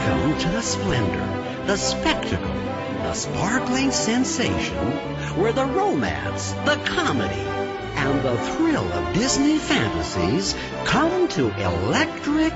Welcome to the splendor, the spectacle, the sparkling sensation, where the romance, the comedy, and the thrill of Disney fantasies come to electric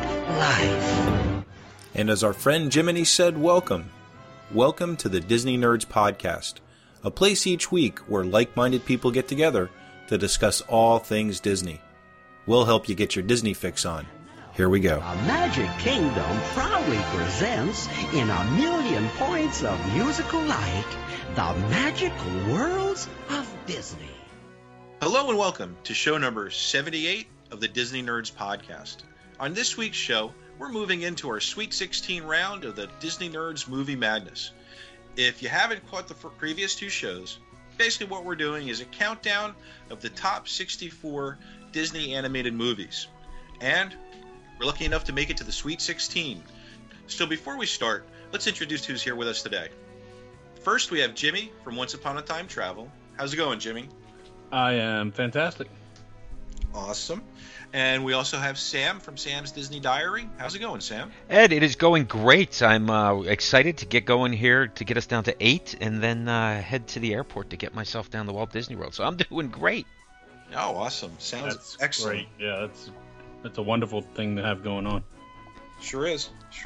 life. And as our friend Jiminy said, welcome. Welcome to the Disney Nerds Podcast, a place each week where like-minded people get together to discuss all things Disney. We'll help you get your Disney fix on. Here we go. The Magic Kingdom proudly presents, in a million points of musical light, the magical worlds of Disney. Hello and welcome to show number 78 of the Disney Nerds Podcast. On this week's show, we're moving into our Sweet 16 round of the Disney Nerds Movie Madness. If you haven't caught the previous two shows, basically what we're doing is a countdown of the top 64 Disney animated movies. And we're lucky enough to make it to the Sweet 16. So before we start, let's introduce who's here with us today. First, we have Jimmy from Once Upon a Time Travel. How's it going, Jimmy? I am fantastic. Awesome. And we also have Sam from Sam's Disney Diary. How's it going, Sam? Ed, it is going great. I'm excited to get going here to get us down to 8 and then head to the airport to get myself down to Walt Disney World. So I'm doing great. Oh, awesome. Sounds That's excellent. Great. Yeah, that's a wonderful thing to have going on. Sure is.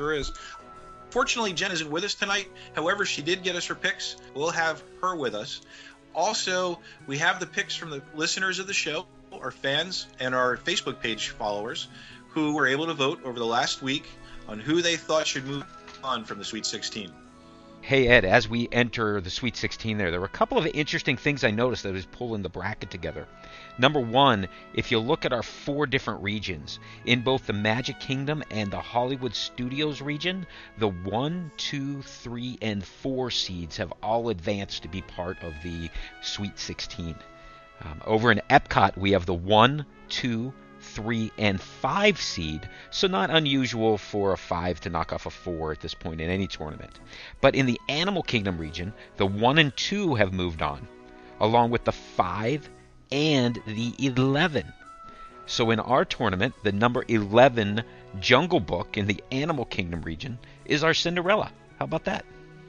Fortunately, Jen isn't with us tonight. However, she did get us her picks. We'll have her with us. Also, we have the picks from the listeners of the show, our fans, and our Facebook page followers, who were able to vote over the last week on who they thought should move on from the Sweet 16. Hey, Ed, as we enter the Sweet 16 there were a couple of interesting things I noticed that was pulling the bracket together. Number one, if you look at our 4 different regions, in both the Magic Kingdom and the Hollywood Studios region, the 1, 2, 3, and 4 seeds have all advanced to be part of the Sweet 16. Over in Epcot, we have the 1, 2, 3, and 5 seed, so not unusual for a 5 to knock off a 4 at this point in any tournament. But in the Animal Kingdom region, the 1 and 2 have moved on, along with the 5 and the 11. So in our tournament, the number 11 Jungle Book in the Animal Kingdom region is our Cinderella. How about that?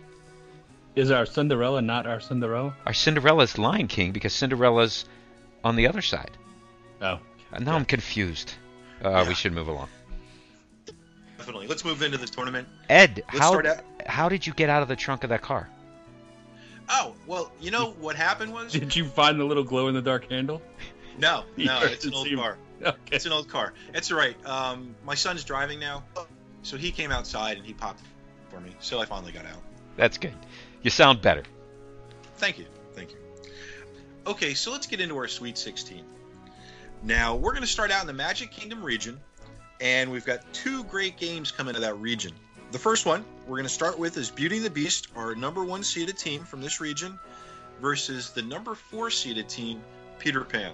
Is our Cinderella not our Cinderella? Our Cinderella's Lion King, because Cinderella's on the other side. Oh. Now I'm confused. We should move along. Definitely. Let's move into this tournament. Ed, how did you get out of the trunk of that car? Oh, well, you know what happened was... Did you find the little glow-in-the-dark handle? No, it's an old car. Okay. It's an old car. It's all right. My son's driving now, so he came outside and he popped for me, so I finally got out. That's good. You sound better. Thank you. Okay, so let's get into our Sweet 16. Now, we're going to start out in the Magic Kingdom region, and we've got 2 great games coming to that region. The first one we're going to start with is Beauty and the Beast, our number 1 seeded team from this region, versus the number 4 seeded team, Peter Pan.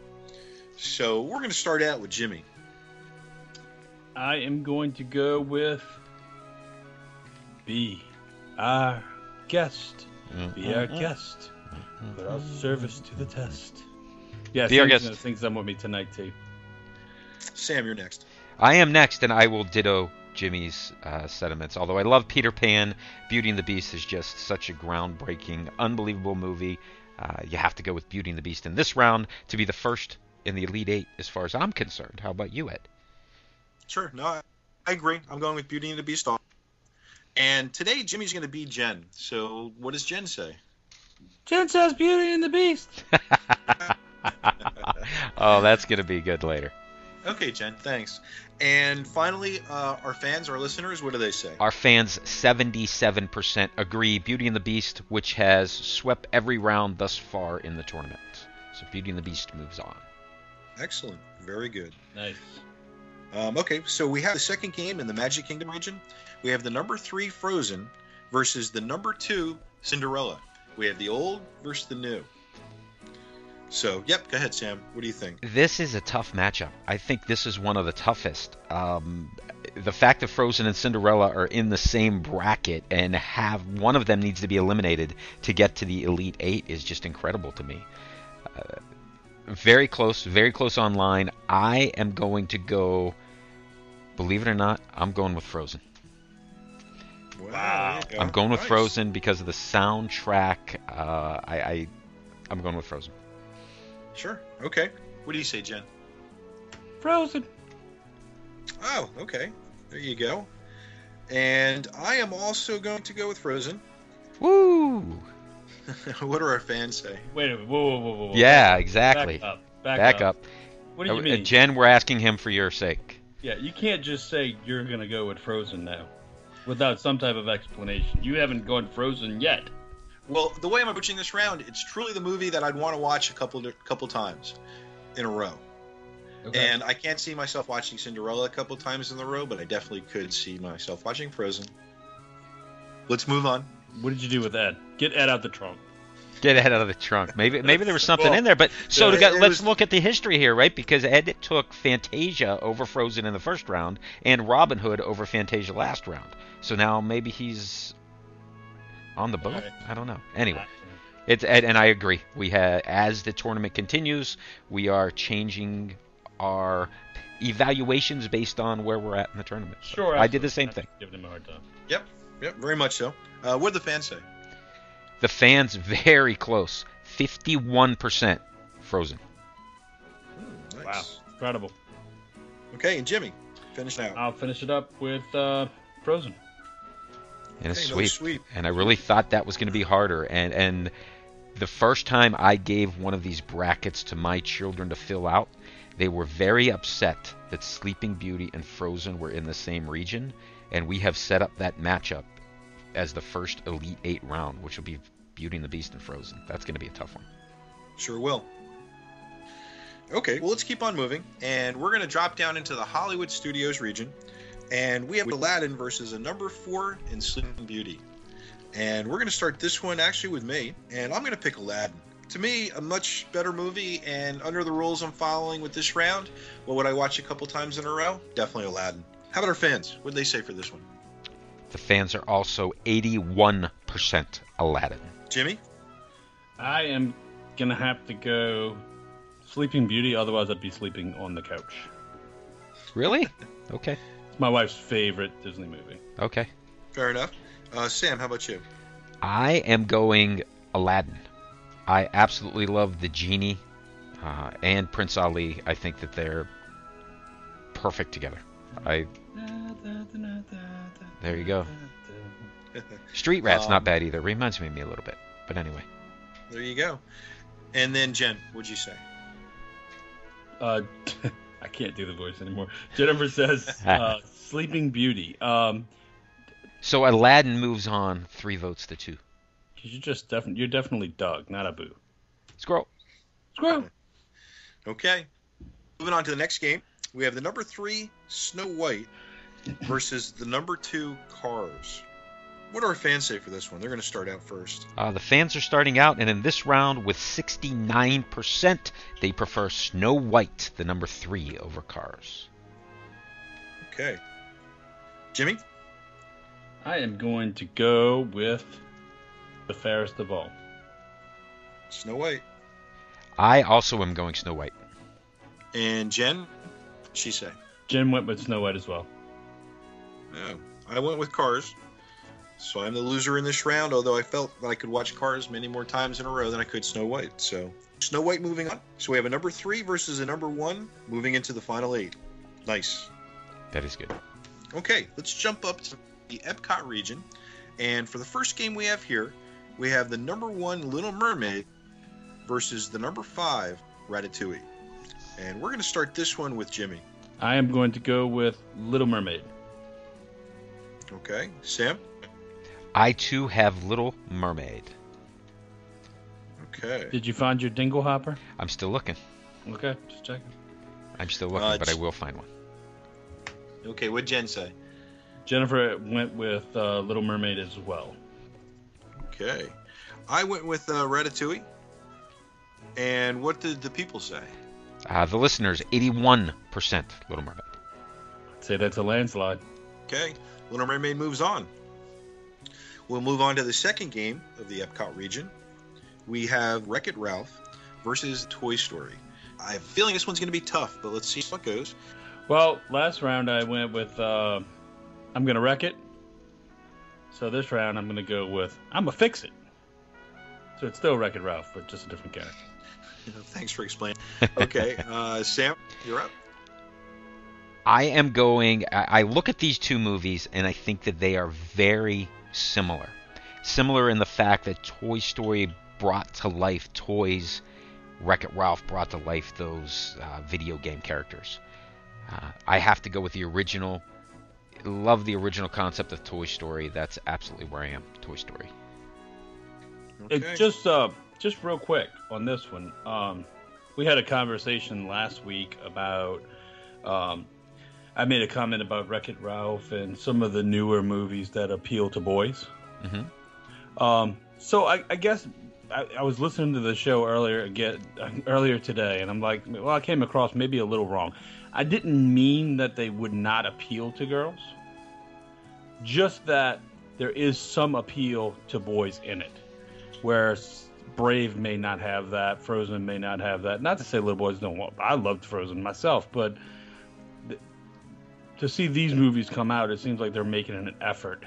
So we're going to start out with Jimmy. I am going to go with Be Our Guest. Be our guest. Put our service to the test. Yeah, Be our guest. Sing some with me tonight, too. Sam, you're next. I am next, and I will ditto Jimmy's sentiments. Although I love Peter Pan, Beauty and the Beast is just such a groundbreaking, unbelievable movie. You have to go with Beauty and the Beast in this round to be the first in the Elite 8 as far as I'm concerned. How about you, Ed? Sure. No, I agree. I'm going with Beauty and the Beast. And today, Jimmy's going to be Jen. So what does Jen say? Jen says Beauty and the Beast. Oh, that's going to be good later. Okay, Jen, thanks. And finally, our fans, our listeners, what do they say? Our fans, 77% agree. Beauty and the Beast, which has swept every round thus far in the tournament. So Beauty and the Beast moves on. Excellent. Very good. Nice. Okay, so we have the second game in the Magic Kingdom region. We have the number 3 Frozen versus the number 2 Cinderella. We have the old versus the new. So, go ahead, Sam. What do you think? This is a tough matchup. I think this is one of the toughest. The fact that Frozen and Cinderella are in the same bracket and have one of them needs to be eliminated to get to the Elite 8 is just incredible to me. Very close online. I am going to go, believe it or not, I'm going with Frozen. Wow. there you go. I'm going with Nice. Frozen because of the soundtrack. I'm going with Frozen. Sure. Okay. What do you say, Jen? Frozen. Oh, okay. There you go. And I am also going to go with Frozen. Woo! What do our fans say? Wait a minute. Whoa. Yeah, exactly. Back up. What do you mean? Jen, we're asking him for your sake. Yeah, you can't just say you're going to go with Frozen now without some type of explanation. You haven't gone Frozen yet. Well, the way I'm approaching this round, it's truly the movie that I'd want to watch a couple times in a row. Okay. And I can't see myself watching Cinderella a couple times in a row, but I definitely could see myself watching Frozen. Let's move on. What did you do with Ed? Get Ed out the trunk. Get Ed out of the trunk. Maybe there was something Well, in there. But so it let's was- look at the history here, right? Because Ed took Fantasia over Frozen in the first round, and Robin Hood over Fantasia last round. So now maybe he's on the boat. All right. I don't know. Anyway, it's Ed, and I agree. As the tournament continues, we are changing our evaluations based on where we're at in the tournament. So Sure. I did the same thing. Giving him a hard time. Yep, very much so. What did the fans say? The fans very close. 51% Frozen. Nice. Wow. Incredible. Okay, and Jimmy, finish now. I'll finish it up with Frozen. And a Okay, another sweep. sweep. And I really thought that was going to be harder. And the first time I gave one of these brackets to my children to fill out, they were very upset that Sleeping Beauty and Frozen were in the same region. And we have set up that matchup as the first Elite 8 round, which will be Beauty and the Beast and Frozen. That's going to be a tough one. Sure will. Okay, well, let's keep on moving. And we're going to drop down into the Hollywood Studios region. And we have Aladdin versus a number 4 in Sleeping Beauty. And we're going to start this one actually with me. And I'm going to pick Aladdin. To me, a much better movie. And under the rules I'm following with this round, what would I watch a couple times in a row? Definitely Aladdin. How about our fans? What did they say for this one? The fans are also 81% Aladdin. Jimmy? I am going to have to go Sleeping Beauty, otherwise I'd be sleeping on the couch. Really? Okay. It's my wife's favorite Disney movie. Okay. Fair enough. Sam, how about you? I am going Aladdin. I absolutely love the genie and Prince Ali. I think that they're perfect together. There you go. Street Rat's not bad either. Reminds me of me a little bit. But anyway. There you go. And then Jen, what'd you say? I can't do the voice anymore. Jennifer says Sleeping Beauty. So Aladdin moves on 3 votes to 2. You're definitely Doug, not Abu. Squirrel. Squirrel. Okay. Moving on to the next game. We have the number 3, Snow White, versus the number 2, Cars. What do our fans say for this one? They're going to start out first. The fans are starting out, and in this round, with 69%, they prefer Snow White, the number 3, over Cars. Okay. Jimmy? I am going to go with the fairest of all. Snow White. I also am going Snow White. And Jen? What'd she say? Jen went with Snow White as well. Oh, I went with Cars. So I'm the loser in this round, although I felt that I could watch Cars many more times in a row than I could Snow White. So Snow White moving on. So we have a number 3 versus a number 1 moving into the final 8. Nice. That is good. Okay, let's jump up to the Epcot region. And for the first game we have here, we have the number 1 Little Mermaid versus the number 5 Ratatouille. And we're going to start this one with Jimmy. I am going to go with Little Mermaid. Okay, Sam? I, too, have Little Mermaid. Okay. Did you find your dingle hopper? I'm still looking. Okay, just checking. I'm still looking, but I will find one. Okay, what'd Jen say? Jennifer went with Little Mermaid as well. Okay. I went with Ratatouille. And what did the people say? The listeners, 81% Little Mermaid. I'd say that's a landslide. Okay, Little Mermaid moves on. We'll move on to the second game of the Epcot region. We have Wreck-It Ralph versus Toy Story. I have a feeling this one's going to be tough, but let's see how it goes. Well, last round I went with I'm going to wreck it. So this round, I'm going to go with I'm a Fix-It. So it's still Wreck-It Ralph, but just a different character. Thanks for explaining. Okay, Sam, you're up. I am going. I look at these two movies and I think that they are very similar. Similar in the fact that Toy Story brought to life toys, Wreck-It Ralph brought to life those video game characters. I have to go with the original. Love the original concept of Toy Story. That's absolutely where I am. Toy Story. Okay. Just real quick on this one. We had a conversation last week about. I made a comment about Wreck-It Ralph and some of the newer movies that appeal to boys. Mm-hmm. So I guess I was listening to the show earlier today, and I'm like, well, I came across maybe a little wrong. I didn't mean that they would not appeal to girls, just that there is some appeal to boys in it, where Brave may not have that, Frozen may not have that. Not to say little boys don't want. I loved Frozen myself, but to see these movies come out, it seems like they're making an effort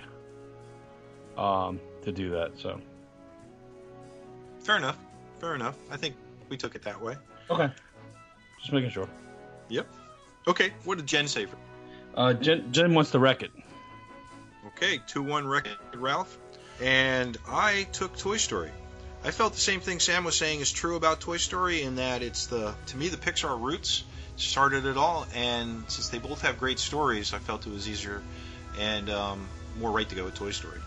to do that. So Fair enough. I think we took it that way. okay, just making sure. Yep. Okay, what did Jen say? Jen wants to Wreck-It. Okay, 2-1 Wreck-It Ralph. And I took Toy Story. I felt the same thing Sam was saying is true about Toy Story in that it's to me, the Pixar roots started it all. And since they both have great stories, I felt it was easier and more right to go with Toy Story.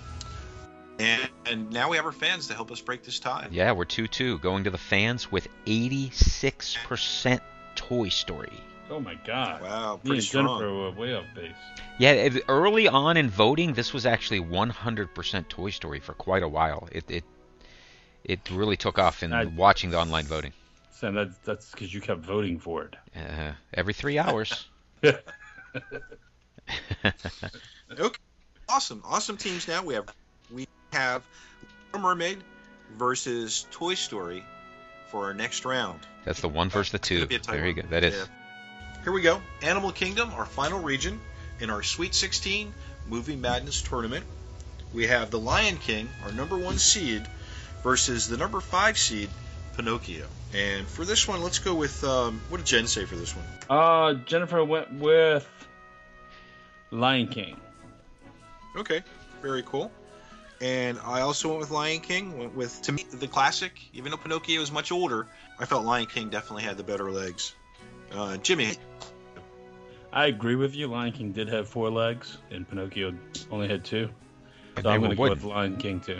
And now we have our fans to help us break this tie. Yeah, we're 2-2. Going to the fans with 86% Toy Story. Oh my God! Wow, Me pretty and strong. Jennifer were way off base. Yeah, early on in voting, this was actually 100% Toy Story for quite a while. It really took off in watching the online voting. Sam, that's because you kept voting for it. Every 3 hours. Okay, awesome teams. Now we have Little Mermaid versus Toy Story for our next round. That's the 1 versus the 2. There you go. That is. Yeah. Here we go. Animal Kingdom, our final region in our Sweet 16 Movie Madness tournament. We have the Lion King, our number 1 seed, versus the number 5 seed, Pinocchio. And for this one, let's go with what did Jen say for this one? Jennifer went with Lion King. Okay, very cool. And I also went with Lion King. Went with, to me, the classic. Even though Pinocchio is much older, I felt Lion King definitely had the better legs. Jimmy. I agree with you. Lion King did have 4 legs, and Pinocchio only had 2. And So I'm going to go wooden. with Lion King too.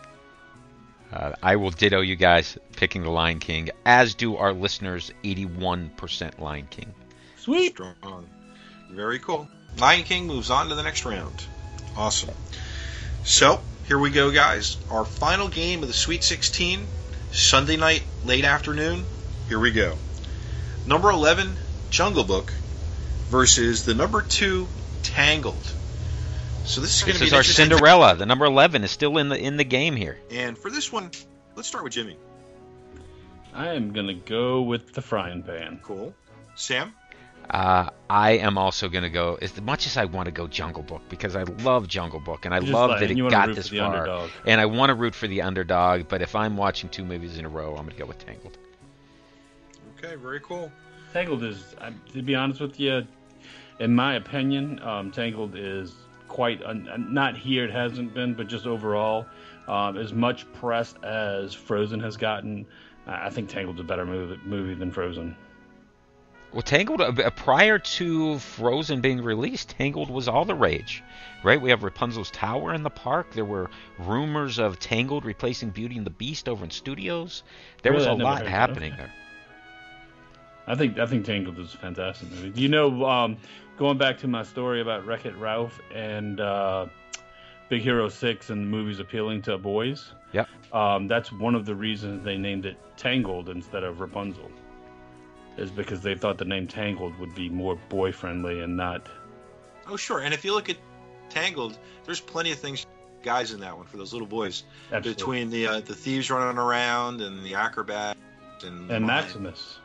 I will ditto you guys picking the Lion King, as do our listeners, 81% Lion King. Sweet. Strong. Very cool. Lion King moves on to the next round. Awesome. So, here we go, guys. Our final game of the Sweet 16, Sunday night, late afternoon. Here we go. Number 11, Jungle Book, versus the number 2, Tangled. So this is going to be This is our Cinderella. The number 11 is still in the game here. And for this one, let's start with Jimmy. I am going to go with the frying pan. Cool. Sam? I am also going to go, as much as I want to go Jungle Book, because I love Jungle Book, and I You just love like- that and you it wanna got root this for the far. underdog. And I want to root for the underdog, but if I'm watching 2 movies in a row, I'm going to go with Tangled. Okay, very cool. Tangled is, to be honest with you, in my opinion, Tangled is quite, not here it hasn't been, but just overall, as much press as Frozen has gotten, I think Tangled's a better movie than Frozen. Well, Tangled, prior to Frozen being released, Tangled was all the rage, right? We have Rapunzel's Tower in the park. There were rumors of Tangled replacing Beauty and the Beast over in studios. There was Really? a I never lot heard that. happening Okay. there. I think Tangled is a fantastic movie. You know, going back to my story about Wreck-It Ralph and Big Hero 6 and the movies appealing to boys. Yep. That's one of the reasons they named it Tangled instead of Rapunzel. Is because they thought the name Tangled would be more boy-friendly and not... Oh, sure. And if you look at Tangled, there's plenty of things, guys, in that one for those little boys. Absolutely. Between the thieves running around and the acrobat and And Maximus.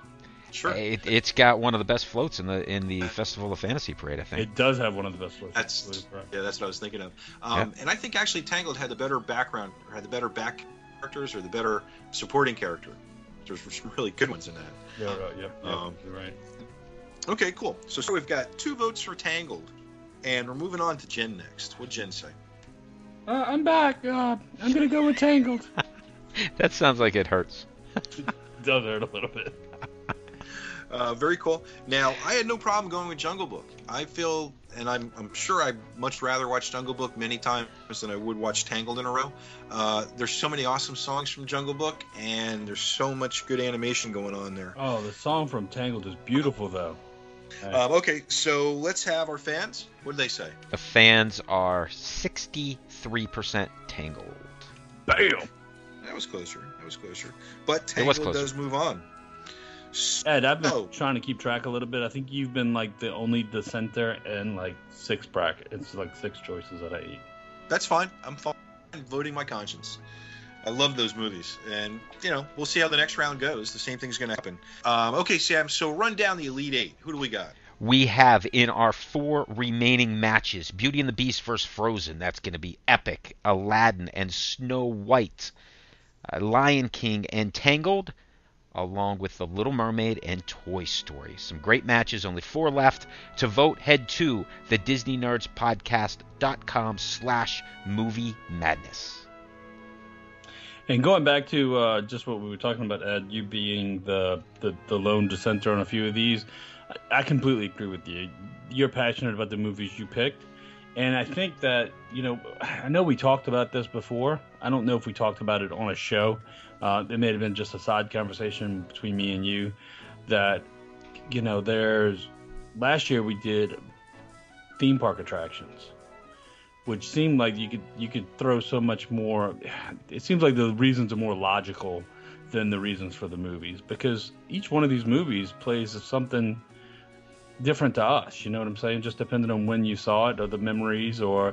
Sure. It's got one of the best floats in the Festival of Fantasy Parade, I think. It does have one of the best floats. That's what I was thinking of. And I think actually Tangled had the better background, or had the better back characters, or the better supporting character. There's some really good ones in that. Yeah, right. You're right. Okay, cool. So we've got 2 votes for Tangled, and we're moving on to Jen next. What'd Jen say? I'm back. I'm gonna go with Tangled. That sounds like it hurts. It does hurt a little bit. Very cool. Now, I had no problem going with Jungle Book. I feel, and I'm sure I'd much rather watch Jungle Book many times than I would watch Tangled in a row. There's so many awesome songs from Jungle Book, and there's so much good animation going on there. Oh, the song from Tangled is beautiful, though. Okay, so let's have our fans. What did they say? The fans are 63% Tangled. Bam! That was closer. But Tangled does move on. Ed, I've been trying to keep track a little bit. I think you've been like the only dissenter in like 6 brackets. It's like 6 choices that I eat. That's fine. I'm fine voting my conscience. I love those movies. And, we'll see how the next round goes. The same thing's going to happen. Okay, Sam, so run down the Elite 8. Who do we got? We have in our 4 remaining matches, Beauty and the Beast vs. Frozen. That's going to be epic. Aladdin and Snow White. Lion King and Tangled, along with The Little Mermaid and Toy Story. Some great matches, only 4 left. To vote, head to the DisneyNerdsPodcast.com/Movie Madness. And going back to just what we were talking about, Ed, you being the lone dissenter on a few of these, I completely agree with you. You're passionate about the movies you picked. And I think that, I know we talked about this before. I don't know if we talked about it on a show. It may have been just a side conversation between me and you that, last year we did theme park attractions, which seemed like you could throw so much more. It seems like the reasons are more logical than the reasons for the movies, because each one of these movies plays something different to us, you know what I'm saying? Just depending on when you saw it or the memories or,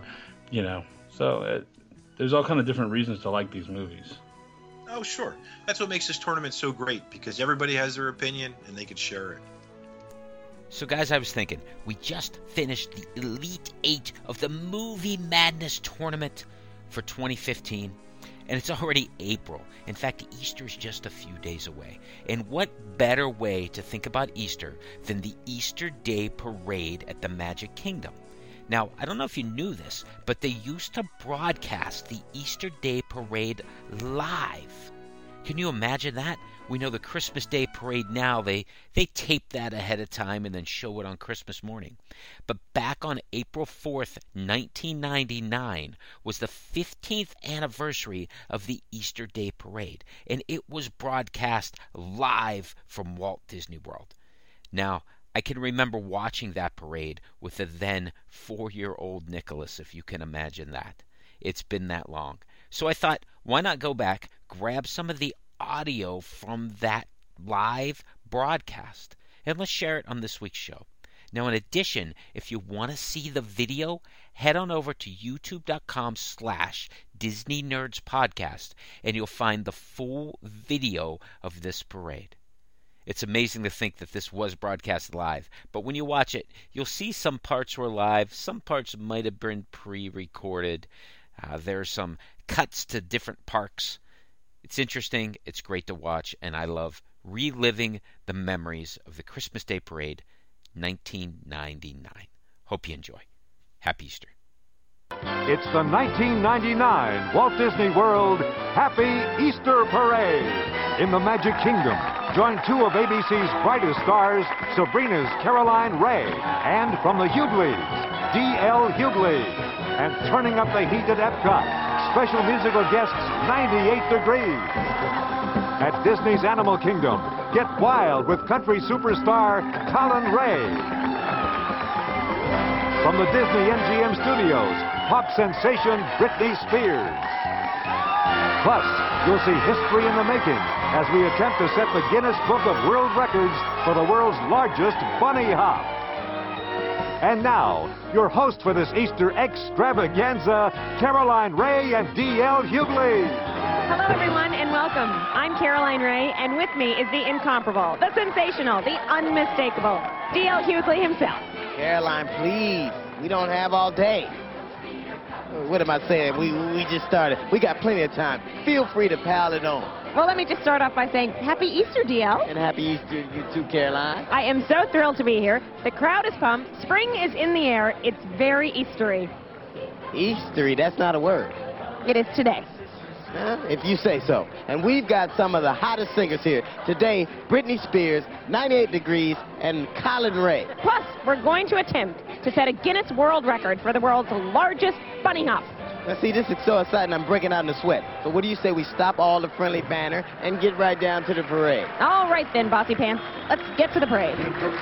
so there's all kind of different reasons to like these movies. Oh, sure. That's what makes this tournament so great, because everybody has their opinion and they can share it. So, guys, I was thinking, we just finished the Elite 8 of the Movie Madness tournament for 2015, and it's already April. In fact, Easter's just a few days away. And what better way to think about Easter than the Easter Day Parade at the Magic Kingdom? Now, I don't know if you knew this, but they used to broadcast the Easter Day Parade live. Can you imagine that? We know the Christmas Day Parade now, they tape that ahead of time and then show it on Christmas morning. But back on April 4th, 1999, was the 15th anniversary of the Easter Day Parade, and it was broadcast live from Walt Disney World. Now, I can remember watching that parade with the then 4-year-old Nicholas, if you can imagine that. It's been that long. So I thought, why not go back, grab some of the audio from that live broadcast, and let's share it on this week's show. Now, in addition, if you want to see the video, head on over to youtube.com/Disney Nerds Podcast, and you'll find the full video of this parade. It's amazing to think that this was broadcast live, but when you watch it, you'll see some parts were live, some parts might have been pre-recorded. There are some cuts to different parks. It's interesting, it's great to watch, and I love reliving the memories of the Christmas Day Parade, 1999. Hope you enjoy. Happy Easter. It's the 1999 Walt Disney World Happy Easter Parade. In the Magic Kingdom, join 2 of ABC's brightest stars, Sabrina's Caroline Rhea, and from the Hughleys, D.L. Hughley. And turning up the heat at Epcot, special musical guests 98 Degrees. At Disney's Animal Kingdom, get wild with country superstar Colin Ray. From the Disney MGM Studios, pop sensation Britney Spears. Plus, you'll see history in the making as we attempt to set the Guinness Book of World Records for the world's largest bunny hop. And now, your host for this Easter extravaganza, Caroline Rhea and D.L. Hughley. Hello, everyone, and welcome. I'm Caroline Ray, and with me is the incomparable, the sensational, the unmistakable D.L. Hughley himself. Caroline, please. We don't have all day. What am I saying? We just started. We got plenty of time. Feel free to pile it on. Well, let me just start off by saying Happy Easter, D.L. And Happy Easter, you too, Caroline. I am so thrilled to be here. The crowd is pumped. Spring is in the air. It's very Eastery. Eastery, that's not a word. It is today. If you say so. And we've got some of the hottest singers here. Today, Britney Spears, 98 Degrees, and Colin Ray. Plus, we're going to attempt to set a Guinness World Record for the world's largest bunny hop. Now, see, this is so exciting, I'm breaking out in the sweat. So what do you say we stop all the friendly banner and get right down to the parade? All right, then, Bossy Pants. Let's get to the parade.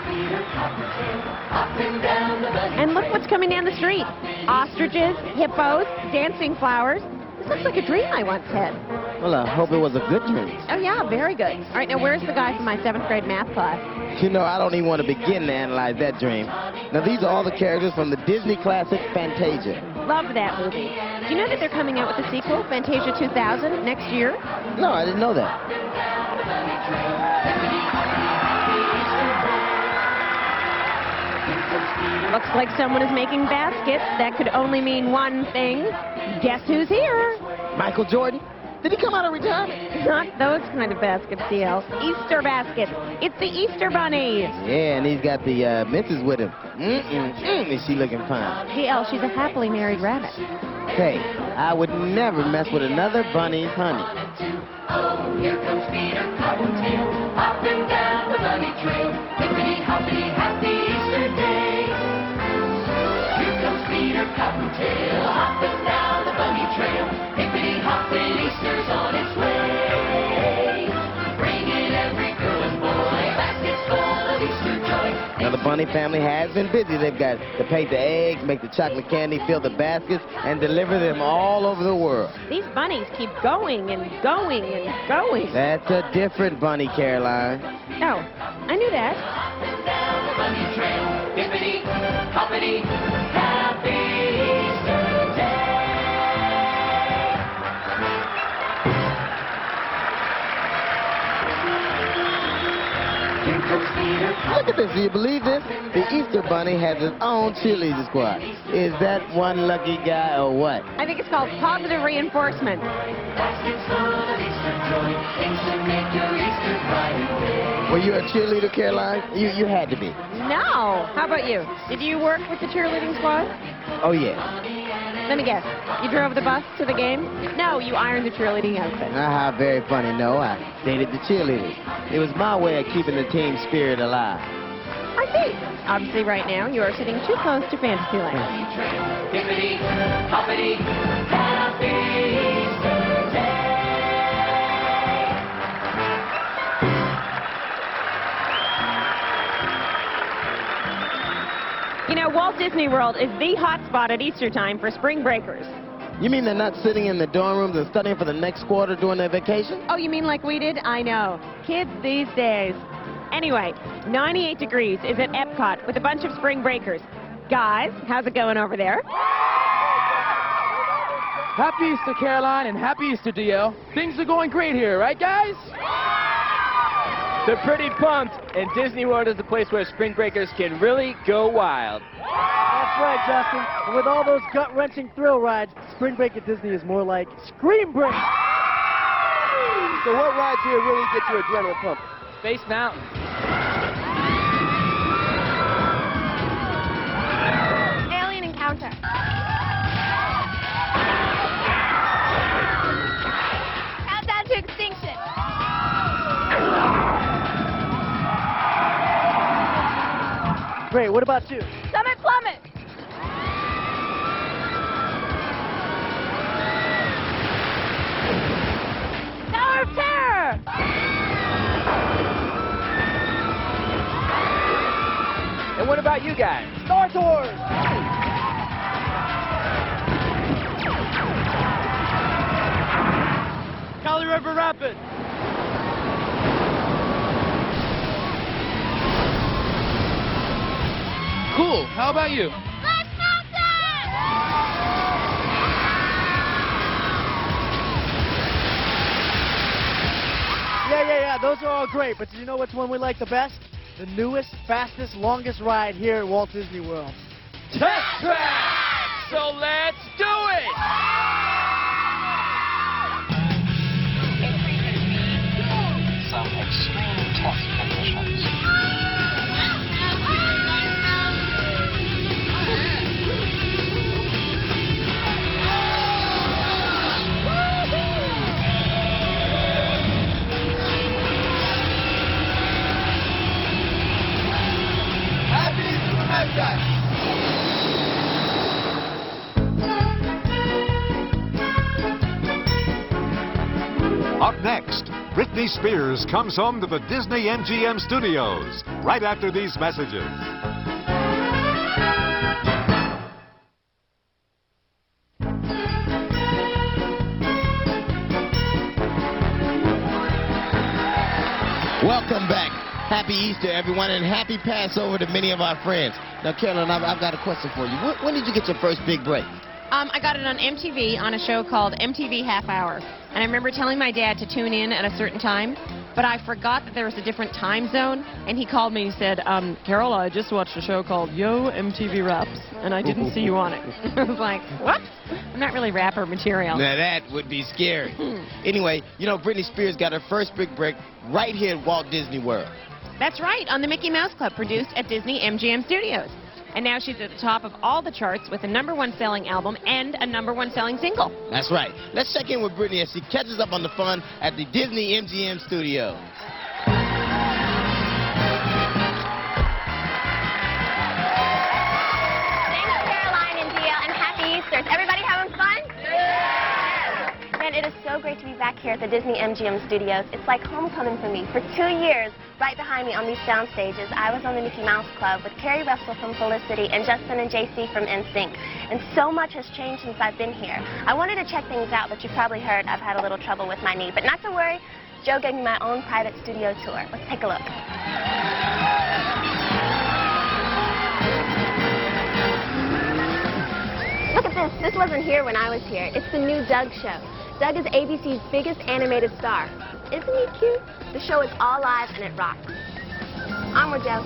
And look what's coming down the street. Ostriches, hippos, dancing flowers. This looks like a dream I once had. Well, I hope it was a good dream. Oh, yeah, very good. All right, now where's the guy from my 7th grade math class? You know, I don't even want to begin to analyze that dream. Now, these are all the characters from the Disney classic Fantasia. Love that movie. Do you know that they're coming out with a sequel, Fantasia 2000, next year? No, I didn't know that. Looks like someone is making baskets. That could only mean one thing. Guess who's here? Michael Jordan? Did he come out of retirement? Not those kind of baskets, DL. Easter baskets. It's the Easter Bunny. Yeah, and he's got the missus with him. Is she looking fine? DL, she's a happily married rabbit. Hey, I would never mess with another bunny's honey. Oh, here comes Peter Cottontail, hopping down the bunny trail. Hippity hoppity happy Easter day. Here comes Peter Cottontail, hopping down the bunny trail. Hippity hopping Easter's on its way. Bringing every girl and boy baskets full of Easter joy. Now, the bunny family has been busy. They've got to paint the eggs, make the chocolate candy, fill the baskets, and deliver them all over the world. These bunnies keep going and going and going. That's a different bunny, Caroline. Oh, I knew that. Down the bunny trail, hippity hoppity, happy Easter day. Here comes Peter. Look at this. Do you believe this? The Easter Bunny has his own cheerleader squad. Is that one lucky guy or what? I think it's called positive reinforcement. Baskets full of Easter joy, things to make your Easter bright and gay. Were you a cheerleader, Caroline? You had to be. No. How about you? Did you work with the cheerleading squad? Oh, yeah. Let me guess. You drove the bus to the game? No, you ironed the cheerleading outfit. How very funny. No, I dated the cheerleaders. It was my way of keeping the team spirit alive. I see. Obviously, right now, you are sitting too close to Fantasyland. Hippity hoppity, happy Easter day. You know, Walt Disney World is the hotspot at Easter time for spring breakers. You mean they're not sitting in the dorm rooms and studying for the next quarter during their vacation? Oh, you mean like we did? I know. Kids these days. Anyway, 98 Degrees is at Epcot with a bunch of spring breakers. Guys, how's it going over there? Happy Easter, Caroline, and happy Easter, DL. Things are going great here, right, guys? They're pretty pumped, and Disney World is the place where spring breakers can really go wild. That's right, Justin. And with all those gut-wrenching thrill rides, Spring Break at Disney is more like Scream Break. So what rides here really get your adrenaline pumping? Space Mountain. Alien Encounter. Countdown to Extinction. Great, what about you? Summit Plummet. Tower of Terror. And what about you guys? Star Tours. Kali River Rapids. Cool. How about you? Black Mountain. Yeah. Those are all great. But do you know which one we like the best? The newest, fastest, longest ride here at Walt Disney World. Test Track! So let's do it! Some extreme test conditions. Up next, Britney Spears comes home to the Disney MGM Studios right after these messages. Welcome back. Happy Easter, everyone, and happy Passover to many of our friends. Now, Carolyn, I've got a question for you. When did you get your first big break? I got it on MTV on a show called MTV Half Hour. And I remember telling my dad to tune in at a certain time, but I forgot that there was a different time zone. And he called me and said, Carol, I just watched a show called Yo MTV Raps, and I didn't see you on it. I was like, what? I'm not really rapper material. Now, that would be scary. Anyway, you know, Britney Spears got her first big break right here at Walt Disney World. That's right, on the Mickey Mouse Club, produced at Disney MGM Studios. And now she's at the top of all the charts with a #1 selling album and a #1 selling single. That's right. Let's check in with Britney as she catches up on the fun at the Disney MGM Studios. Thanks, Caroline and Dia, and happy Easter. Is everybody having fun? Man, it is so great to be back here at the Disney MGM Studios. It's like homecoming for me. For 2 years, right behind me on these sound stages, I was on the Mickey Mouse Club with Carrie Russell from Felicity and Justin and JC from NSYNC. And so much has changed since I've been here. I wanted to check things out, but you probably heard I've had a little trouble with my knee. But not to worry, Joe gave me my own private studio tour. Let's take a look. Look at this. This wasn't here when I was here. It's the new Doug Show. Doug is ABC's biggest animated star. Isn't he cute? The show is all live and it rocks. Onward, Joe.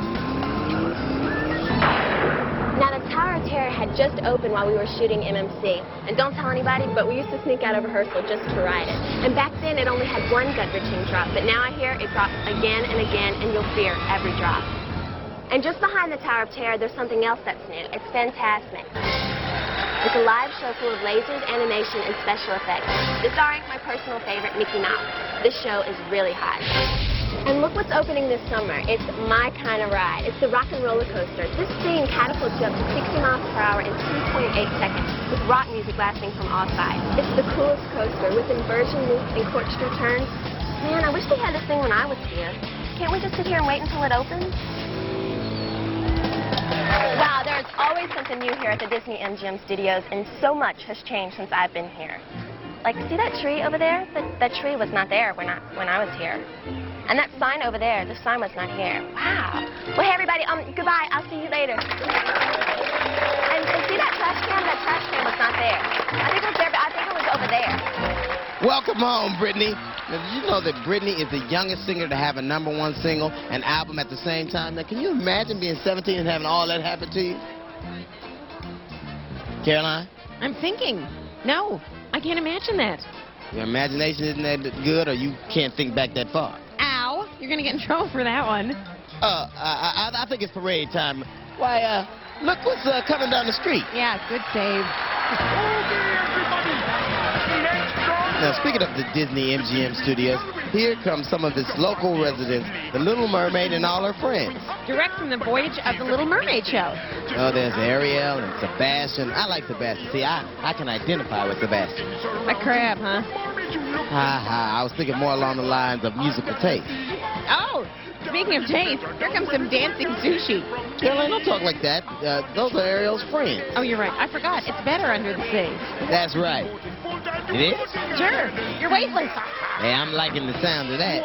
Now, the Tower of Terror had just opened while we were shooting MMC. And don't tell anybody, but we used to sneak out of rehearsal just to ride it. And back then, it only had one gut-wrenching drop. But now I hear it drops again and again, and you'll fear every drop. And just behind the Tower of Terror, there's something else that's new. It's Fantasmic. It's a live show full of lasers, animation, and special effects. Starring my personal favorite, Mickey Mouse. This show is really hot. And look what's opening this summer. It's my kind of ride. It's the Rock and Roller Coaster. This thing catapults you up to 60 miles per hour in 2.8 seconds, with rock music blasting from all sides. It's the coolest coaster, with inversion loops and corkscrew turns. Man, I wish they had this thing when I was here. Can't we just sit here and wait until it opens? Wow, there's always something new here at the Disney MGM Studios, and so much has changed since I've been here. Like, see that tree over there? That tree was not there when I was here. And that sign over there, the sign was not here. Wow. Well, hey, everybody, goodbye. I'll see you later. And see that trash can? That trash can was not there. I think it was there, but I think it was over there. Welcome home, Britney. Now, did you know that Britney is the youngest singer to have a #1 single and album at the same time? Now, can you imagine being 17 and having all that happen to you? Caroline? I'm thinking. No, I can't imagine that. Your imagination isn't that good, or you can't think back that far? Ow, you're going to get in trouble for that one. I think it's parade time. Why, look what's coming down the street. Yeah, good save. Now, speaking of the Disney MGM Studios, here comes some of its local residents, the Little Mermaid and all her friends. Direct from the Voyage of the Little Mermaid show. Oh, there's Ariel and Sebastian. I like Sebastian. See, I can identify with Sebastian. A crab, huh? I was thinking more along the lines of musical taste. Oh, speaking of taste, here comes some dancing sushi. Caroline, don't talk like that. Those are Ariel's friends. Oh, you're right. I forgot. It's better under the sea. That's right. It is? Sure. You're weightless. Hey, I'm liking the sound of that.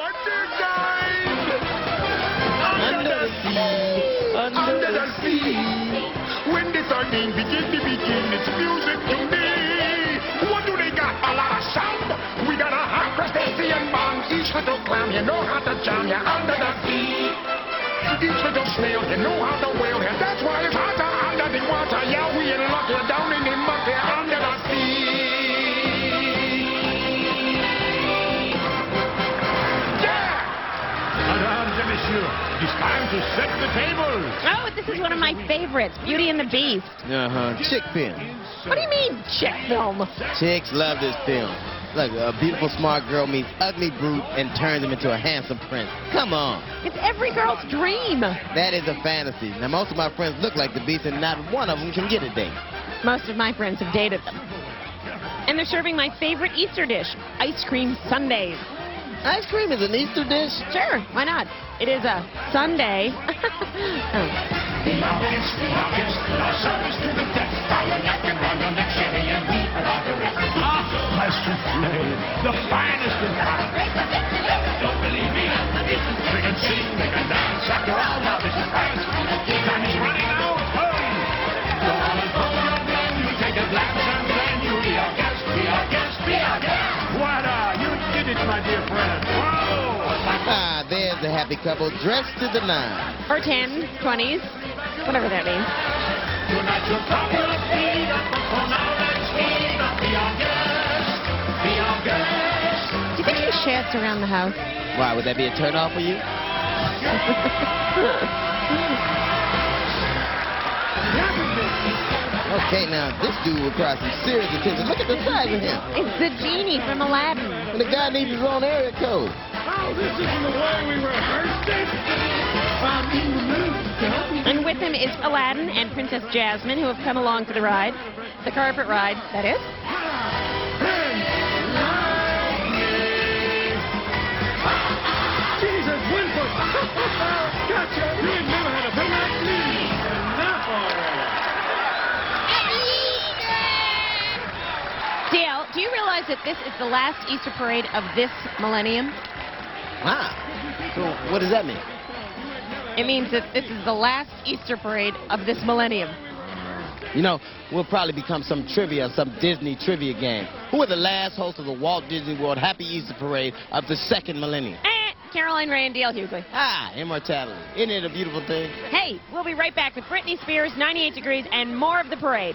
Under the sea, under the sea. When the sardine begin, it's music to me. What do they got? A lot of sound. We got a hot crustacean bomb, each little clown jam, you know how to jam, you're under the sea. Each little snail, you know how to whale here. That's why it's hotter under the water. Yeah, we in luck here, down in the muck here, under the sea. Monsieur, it's time to set the table. Oh, this is one of my favorites, Beauty and the Beast. Chick film. What do you mean, chick film? Chicks love this film. Look, a beautiful, smart girl meets ugly brute and turns him into a handsome prince. Come on. It's every girl's dream. That is a fantasy. Now, most of my friends look like the Beast, and not one of them can get a date. Most of my friends have dated them. And they're serving my favorite Easter dish, ice cream sundaes. Ice cream is an Easter dish? Sure, why not? It is a Sunday. The finest in don't believe me? We can sing, we can dance. After all, now this is right. Time is running out. Hurry! Go on and hold your gun. You take a glance and then you be our guest, be our guest, be our guest. You did it, my dear friend. Whoa! There's the happy couple dressed to the nines. Or 10s, 20s, whatever that means. Tonight you'll come your feet up, for now let's meet up. Be our guest, be our guest. Do you think he sheds around the house? Why, would that be a turn-off for you? Okay, now, this dude requires some serious attention. Look at the size of him. It's the genie from Aladdin. And the guy needs his own area code. Oh, this isn't the way we rehearsed it. And with him is Aladdin and Princess Jasmine, who have come along for the ride. The carpet ride, that is. Jesus, Winford! Gotcha! You ain't never had a thing like me. Enough already. DL, do you realize that this is the last Easter parade of this millennium? Wow. So what does that mean? It means that this is the last Easter parade of this millennium. You know, we'll probably become some trivia, some Disney trivia game. Who are the last hosts of the Walt Disney World Happy Easter Parade of the second millennium? Caroline Ray and DL Hughley. Immortality. Isn't it a beautiful thing? Hey, we'll be right back with Britney Spears, 98 Degrees, and more of the parade.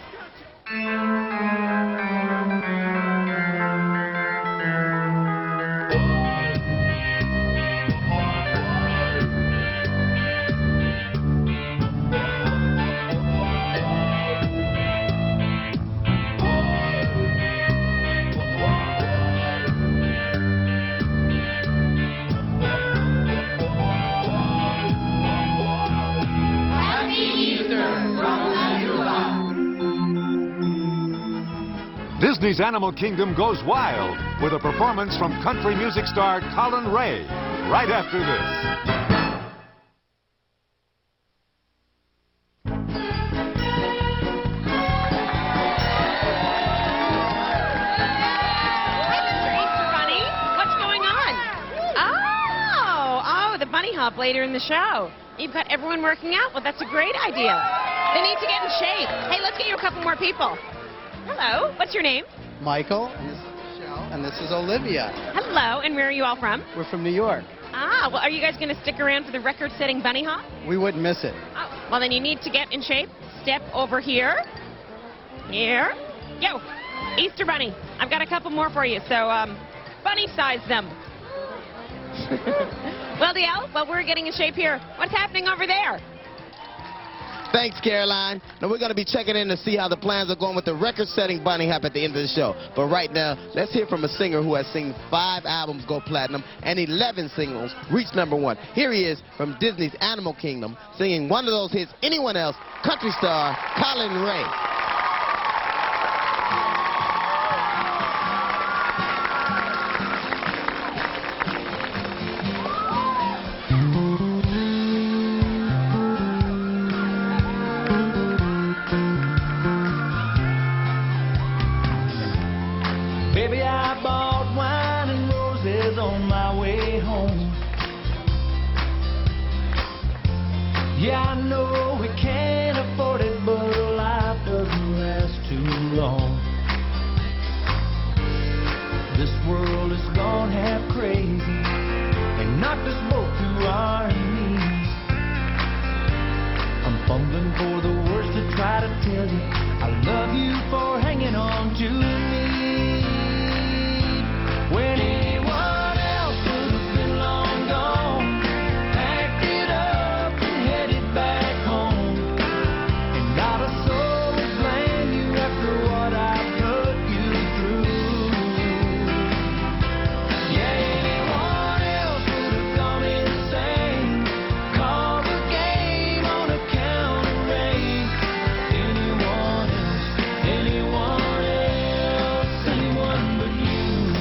Disney's Animal Kingdom goes wild with a performance from country music star Colin Ray right after this. Hop later in the show. You've got everyone working out? Well, that's a great idea. They need to get in shape. Hey, let's get you a couple more people. Hello, what's your name? Michael, and this is Michelle, and this is Olivia. Hello, and where are you all from? We're from New York. Ah, well, are you guys going to stick around for the record-setting bunny hop? We wouldn't miss it. Oh, well, then you need to get in shape. Step over here. Here. Yo, Easter Bunny. I've got a couple more for you, so bunny-size them. Well, DL, while we're getting in shape here, what's happening over there? Thanks, Caroline. Now, we're going to be checking in to see how the plans are going with the record-setting bunny hop at the end of the show. But right now, let's hear from a singer who has seen 5 albums go platinum and 11 singles reach #1. Here he is from Disney's Animal Kingdom, singing one of those hits, Anyone Else, country star Colin Ray. Baby, I bought wine and roses on my way home. Yeah, I know we can't afford it, but life doesn't last too long. This world has gone half crazy. I love you for hanging on to me. When anyone else would have been long gone, packed it up and headed back home. And not a soul would blame you after what I put you through. Yeah, anyone else would have gone insane. Call the game on account of rain. Anyone else, anyone but you.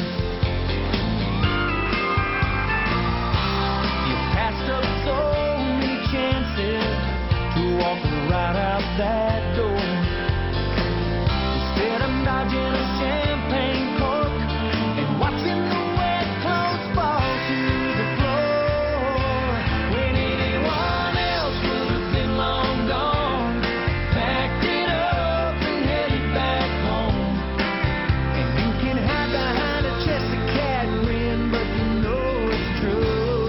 You passed up so many chances to walk right out that door. Instead of dodging a champagne cork and watching the wet clothes fall to the floor. When anyone else would have been long gone, packed it up and headed back home. And you can hide behind a Cheshire cat grin, but you know it's true.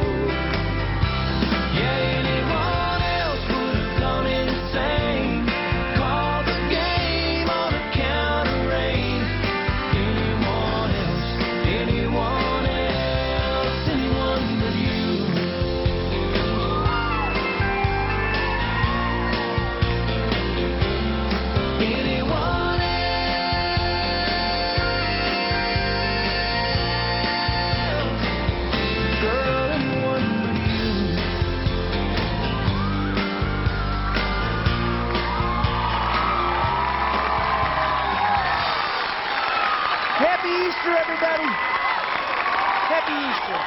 Yeah, anyone else would have gone insane. Call the game on account of rain. Anyone else, anyone but you. Anyone else, girl, anyone but you. Happy Easter, everybody. Happy Easter.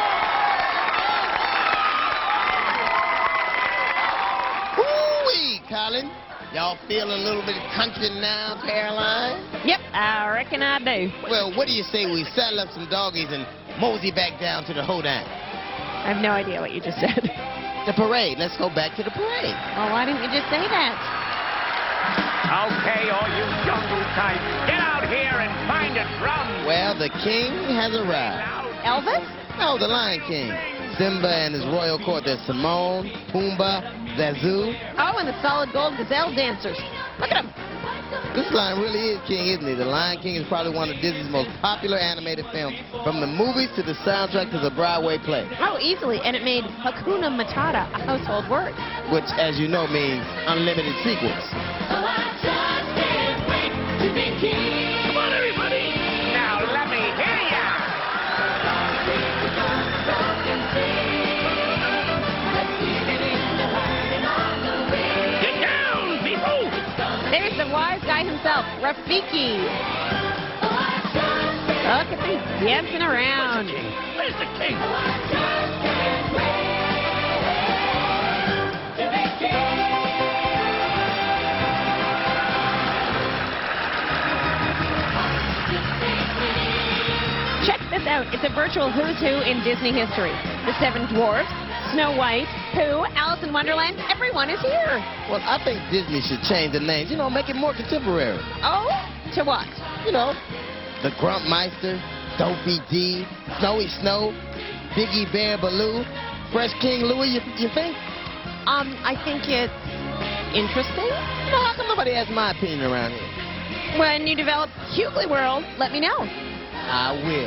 Woo-wee, Colin. Y'all feel a little bit country now, Caroline? Yep, I reckon I do. Well, what do you say we saddle up some doggies and mosey back down to the hoedown? I have no idea what you just said. The parade. Let's go back to the parade. Well, why didn't you just say that? Okay, all you jungle types, get out here and find a drum. Well, the king has arrived. Elvis? No, the Lion King. Simba and his royal court. There's Simone, Pumbaa, Zazu. Oh, and the solid gold gazelle dancers. Look at them. This lion really is king, isn't he? The Lion King is probably one of Disney's most popular animated films, from the movies to the soundtrack to the Broadway play, Oh, easily. And it made Hakuna Matata a household word. which, as you know, means unlimited sequels. So I just can't wait to be king. Come on, everybody. Now let me hear ya. Get down, people. There's the wise guy himself, Rafiki. Look at these dancing around. Where's the king? Check this out. It's a virtual who's who in Disney history. The Seven Dwarfs, Snow White, Pooh, Alice in Wonderland. Everyone is here. Well, I think Disney should change the names, make it more contemporary. Oh? To what? The Grumpmeister, Dopey D, Snowy Snow, Biggie Bear Baloo, Fresh King Louie, you think? I think it's interesting. How come nobody asked my opinion around here? When you develop Hughley World, let me know. I will.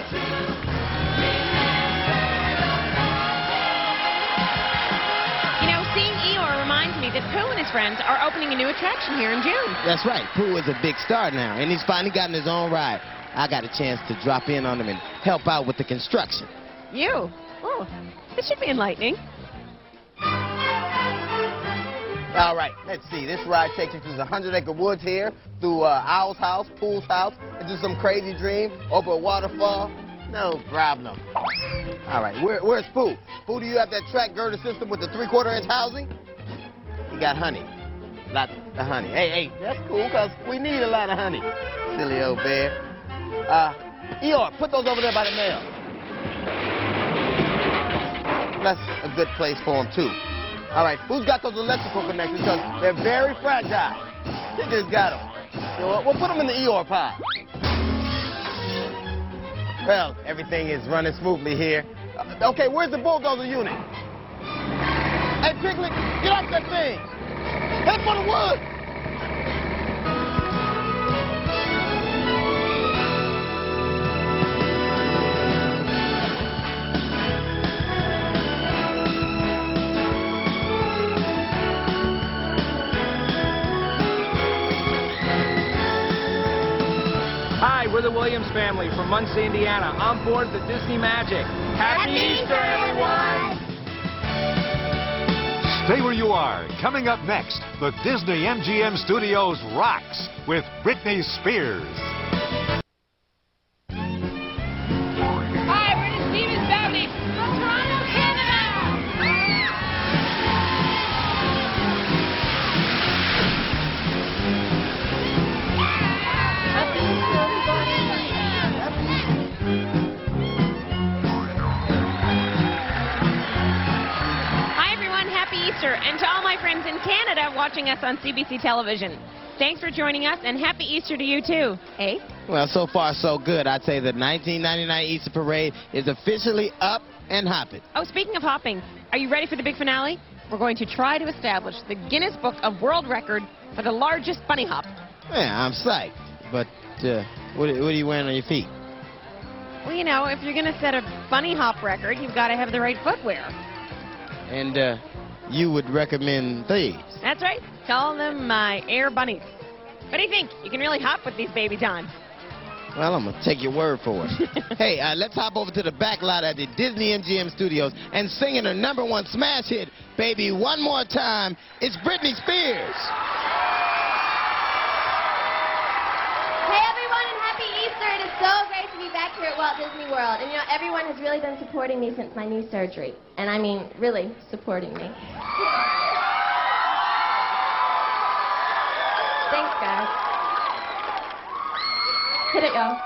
Seeing Eeyore reminds me that Pooh and his friends are opening a new attraction here in June. That's right. Pooh is a big star now, and he's finally gotten his own ride. I got a chance to drop in on him and help out with the construction. You? Oh, this should be enlightening. All right, let's see. This ride takes you through the 100-acre woods here, through Owl's house, Pooh's house, into some crazy dream, over a waterfall. No problem. All right, where's Pooh? Pooh, do you have that track girder system with the 3/4-inch housing? He got honey. Lots of honey. Hey, that's cool, because we need a lot of honey. Silly old bear. Eeyore, put those over there by the mail. That's a good place for him, too. All right, who's got those electrical connections? Because they're very fragile. He just got them. So we'll put them in the Eeyore pile. Well, everything is running smoothly here. Okay, where's the bulldozer unit? Hey, Piglet, get off that thing. Head for the wood. Hi, we're the Williams family from Muncie, Indiana. On board the Disney Magic. Happy Easter, everyone! Stay where you are. Coming up next, the Disney MGM Studios rocks with Britney Spears. Hi, we're the Stevens family from Toronto, Canada. Hi, everyone. Happy Easter. And to all my friends in Canada watching us on CBC television, thanks for joining us, and happy Easter to you, too. Eh? Well, so far, so good. I'd say the 1999 Easter Parade is officially up and hopping. Oh, speaking of hopping, are you ready for the big finale? We're going to try to establish the Guinness Book of World Record for the largest bunny hop. Yeah, I'm psyched. But what are you wearing on your feet? Well, you know, if you're going to set a bunny hop record, you've got to have the right footwear. And you would recommend these? That's right. Call them my Air Bunnies. What do you think? You can really hop with these baby Johns. Well, I'm going to take your word for it. Hey, let's hop over to the back lot at the Disney MGM Studios and singing her #1 smash hit, Baby One More Time. It's Britney Spears. Hey everyone, and happy Easter. It is so great to be back here at Walt Disney World. And you know, everyone has really been supporting me since my knee surgery. And I mean, really supporting me. Thanks, guys. Hit it, y'all.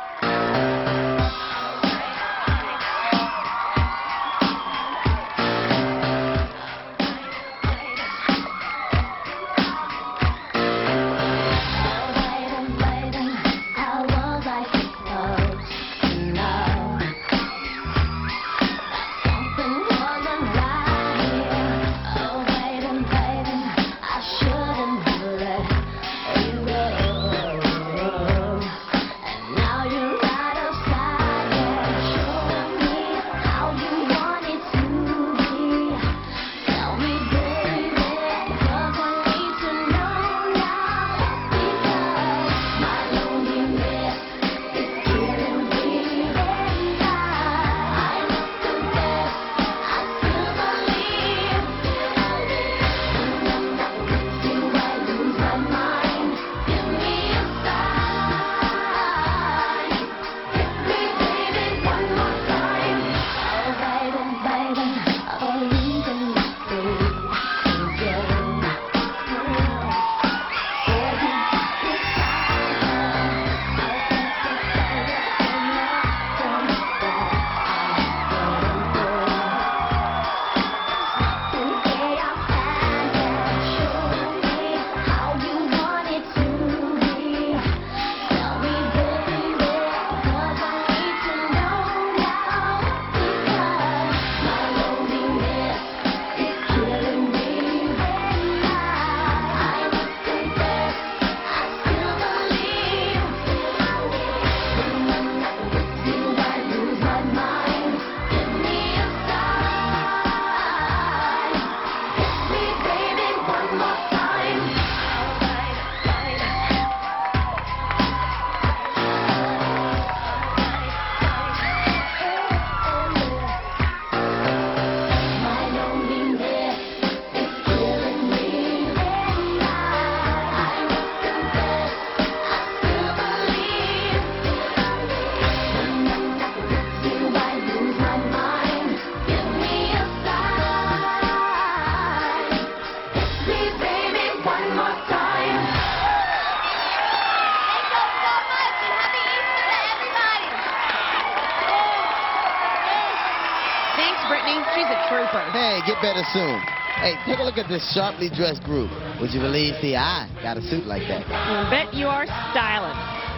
She's a trooper. Hey, get better soon. Hey, take a look at this sharply dressed group. Would you believe, I got a suit like that. Bet you are styling.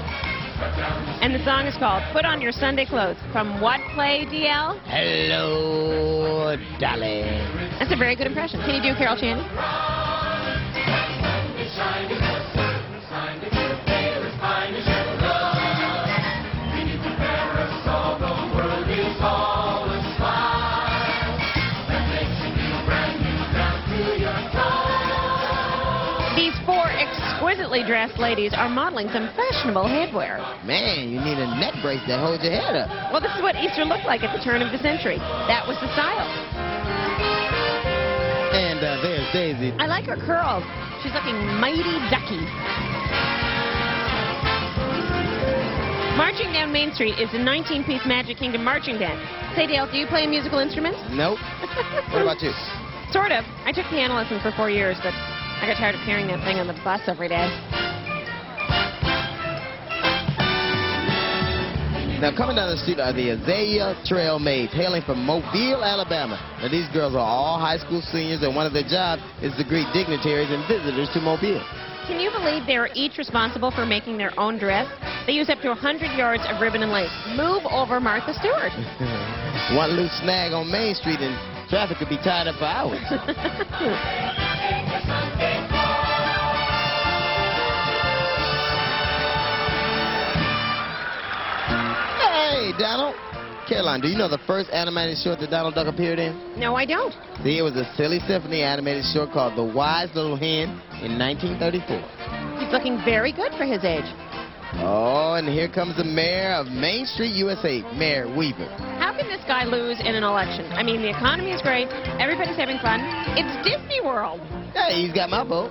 And the song is called Put On Your Sunday Clothes. From what play, DL? Hello, darling. That's a very good impression. Can you do Carol Channing? exquisitely dressed ladies are modeling some fashionable headwear. Man, you need a neck brace that holds your head up. Well, this is what Easter looked like at the turn of the century. That was the style. And there's Daisy. I like her curls. She's looking mighty ducky. Marching down Main Street is a 19-piece Magic Kingdom marching band. Say, Dale, do you play a musical instrument? Nope. What about you? Sort of. I took piano lessons for 4 years, but I got tired of carrying that thing on the bus every day. Now, coming down the street are the Azalea Trail Maids, hailing from Mobile, Alabama. Now, these girls are all high school seniors, and one of their jobs is to greet dignitaries and visitors to Mobile. Can you believe they are each responsible for making their own dress? They use up to 100 yards of ribbon and lace. Move over, Martha Stewart. One loose snag on Main Street and traffic could be tied up for hours. Hey, Donald. Caroline, do you know the first animated short that Donald Duck appeared in? No, I don't. See, it was a Silly Symphony animated short called The Wise Little Hen in 1934. He's looking very good for his age. Oh, and here comes the mayor of Main Street, USA, Mayor Weaver. How can this guy lose in an election? I mean, the economy is great. Everybody's having fun. It's Disney World. Hey, he's got my vote.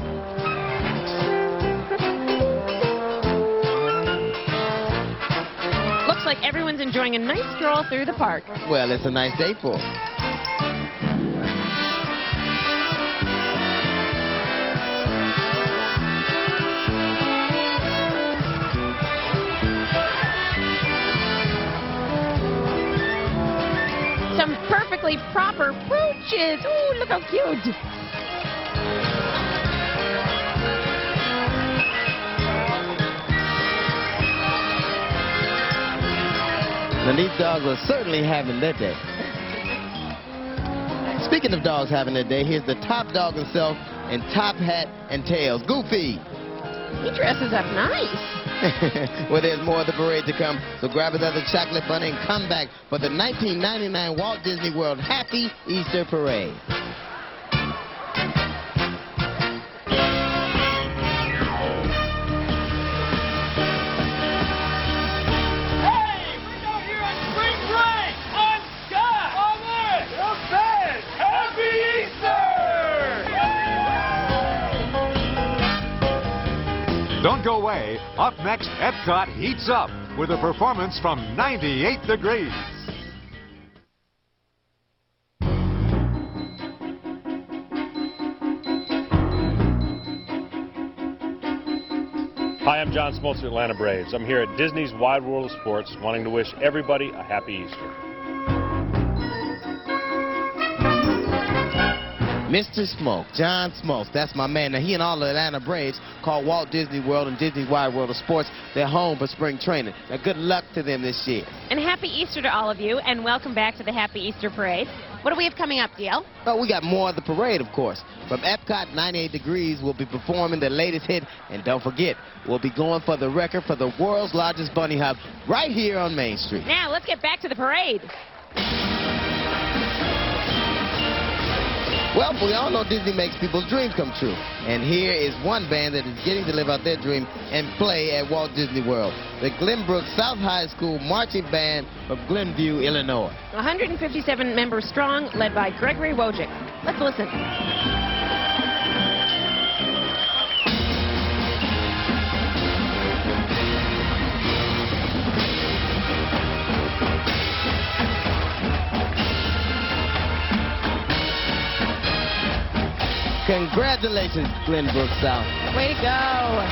Looks like everyone's enjoying a nice stroll through the park. Well, it's a nice day for him. Some perfectly proper pooches. Ooh, look how cute. Now, these dogs are certainly having their day. Speaking of dogs having their day, here's the top dog himself in top hat and tails, Goofy. He dresses up nice. Well, there's more of the parade to come, so grab another chocolate bunny and come back for the 1999 Walt Disney World Happy Easter Parade. Don't go away. Up next, Epcot heats up with a performance from 98 Degrees. Hi, I'm John Smoltz of Atlanta Braves. I'm here at Disney's Wide World of Sports, wanting to wish everybody a happy Easter. Mr. Smoke, John Smoltz, that's my man. Now, he and all the Atlanta Braves call Walt Disney World and Disney's Wide World of Sports their home for spring training. Now, good luck to them this year. And happy Easter to all of you, and welcome back to the Happy Easter Parade. What do we have coming up, DL? Oh, we got more of the parade, of course. From Epcot, 98 Degrees will be performing their latest hit. And don't forget, we'll be going for the record for the world's largest bunny hop right here on Main Street. Now, let's get back to the parade. Well, we all know Disney makes people's dreams come true. And here is one band that is getting to live out their dream and play at Walt Disney World. The Glenbrook South High School Marching Band of Glenview, Illinois. 157 members strong, led by Gregory Wojcik. Let's listen. Congratulations, Glenbrook South. Way to go.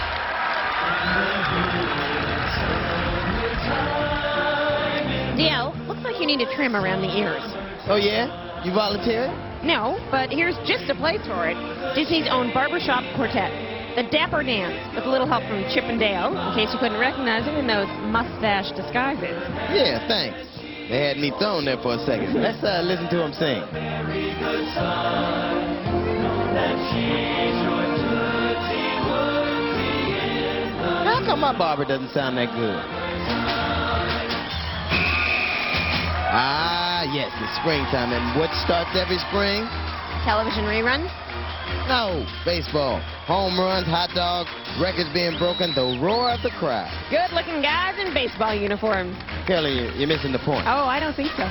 DL, looks like you need a trim around the ears. Oh, yeah? You volunteering? No, but here's just a place for it. Disney's own barbershop quartet. The Dapper Dance, with a little help from Chip and Dale, in case you couldn't recognize them in those mustache disguises. Yeah, thanks. They had me thrown there for a second. Let's listen to them sing. How come my barber doesn't sound that good? Ah, yes, it's springtime. And what starts every spring? Television reruns? No, baseball. Home runs, hot dogs, records being broken, the roar of the crowd. Good-looking guys in baseball uniforms. Kelly, you're missing the point. Oh, I don't think so.